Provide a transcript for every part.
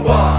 Куба.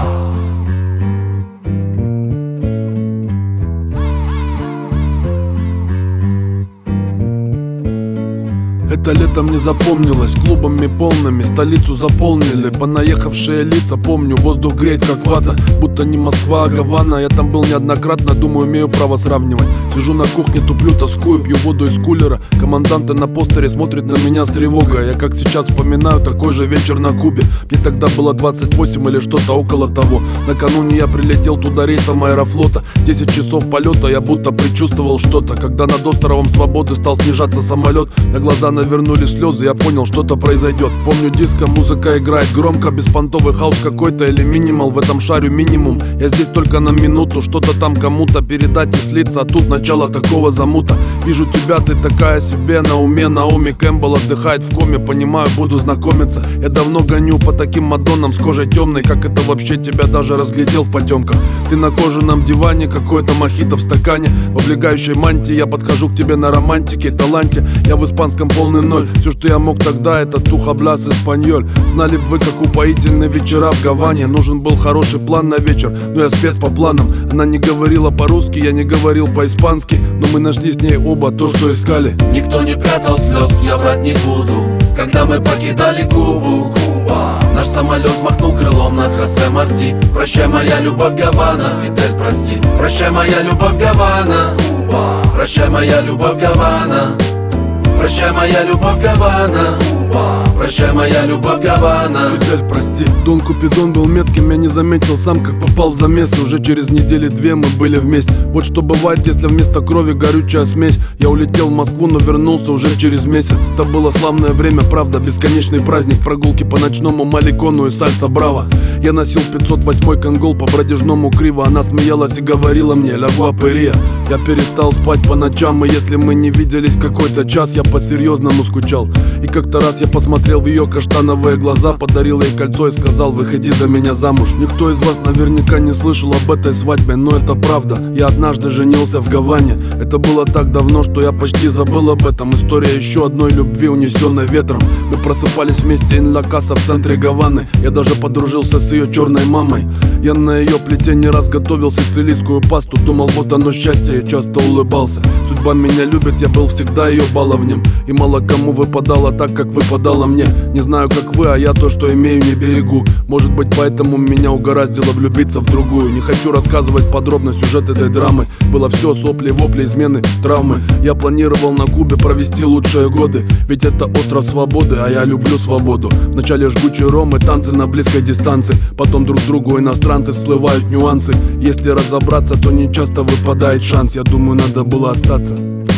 Это лето мне запомнилось клубами полными, столицу заполнили понаехавшие лица. Помню, воздух греет как вата, будто не Москва, а Гавана. Я там был неоднократно, думаю, имею право сравнивать. Сижу на кухне, туплю, тоскую, пью воду из кулера. Команданты на постере смотрят на меня с тревогой. Я как сейчас вспоминаю такой же вечер на Кубе. Мне тогда было 28 или что-то около того. Накануне я прилетел туда рейсом Аэрофлота. 10 часов полета, я будто предчувствовал что-то. Когда над островом Свободы стал снижаться самолет, на глаза навернули слезы, я понял, что-то произойдет. Помню, диско, музыка играет громко, беспонтовый хаус какой-то или минимал. В этом шарю минимум, я здесь только на минуту. Что-то там кому-то передать и слиться, а тут начало такого замута. Вижу тебя, ты такая себе на уме. Наоми Кэмпбелл отдыхает в коме, понимаю, буду знакомиться. Я давно гоню по таким мадоннам с кожей темной. Как это вообще тебя даже разглядел в потемках? Ты на кожаном диване, какой-то мохито в стакане. В облегающей мантии я подхожу к тебе на романтике, таланте. Я в испанском полный ноль. Все, что я мог тогда, это тухабляс эспаньоль. Знали б вы, как упоительные вечера в Гаване. Нужен был хороший план на вечер, но я спец по планам. Она не говорила по-русски, я не говорил по-испански, но мы нашли с ней оба то, что искали. Никто не прятал слез, я врать не буду. Когда мы покидали Кубу, Куба. Наш самолет взмахнул крылом над Хосе Марти. Прощай, моя любовь, Гавана, Фидель, прости. Прощай, моя любовь, Гавана, Куба. Прощай, моя любовь, Гавана. Прощай, моя любовь, Гавана. Прощай, моя любовь, Гавана. Фидель, прости. Дон Купидон был метким, я не заметил сам, как попал в замес. И уже через недели две мы были вместе. Вот что бывает, если вместо крови горючая смесь. Я улетел в Москву, но вернулся уже через месяц. Это было славное время, правда, бесконечный праздник. Прогулки по ночному Маликону и сальса браво. Я носил 508 конгол по бродяжному криво. Она смеялась и говорила мне «Ля гуаперия». Я перестал спать по ночам, и если мы не виделись какой-то час, я по-серьезному скучал. И как-то раз я посмотрел в ее каштановые глаза, подарил ей кольцо и сказал: выходи за меня замуж. Никто из вас наверняка не слышал об этой свадьбе, но это правда. Я однажды женился в Гаване. Это было так давно, что я почти забыл об этом. История еще одной любви, унесенной ветром. Мы просыпались вместе ин ла Каса в центре Гаваны. Я даже подружился с ее черной мамой. Я на ее плите не раз готовил сицилийскую пасту. Думал, вот оно счастье, и часто улыбался. Судьба меня любит, я был всегда ее баловнем. И мало кому выпадало так, как выпадало мне. Не знаю, как вы, а я то, что имею, не берегу. Может быть, поэтому меня угораздило влюбиться в другую. Не хочу рассказывать подробно сюжет этой драмы. Было все: сопли, вопли, измены, травмы. Я планировал на Кубе провести лучшие годы, ведь это остров свободы, а я люблю свободу. Вначале жгучий ром и танцы на близкой дистанции. Потом друг другу иностранцы всплывают нюансы. Если разобраться, то не часто выпадает шанс. Я думаю, надо было остаться.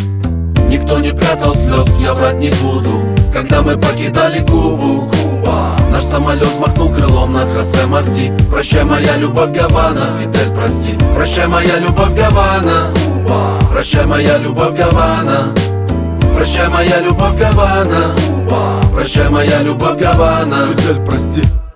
Никто не прятал слез, я врать не буду. Когда мы покидали Кубу, Куба. Наш самолет взмахнул крылом над Хосе Марти. Прощай, моя любовь, Гавана, Фидель, прости. Прощай, моя любовь, Гавана, Куба. Прощай, моя любовь, Гавана. Прощай, моя любовь, Гавана. Прощай, моя любовь, Гавана. Фидель, прости.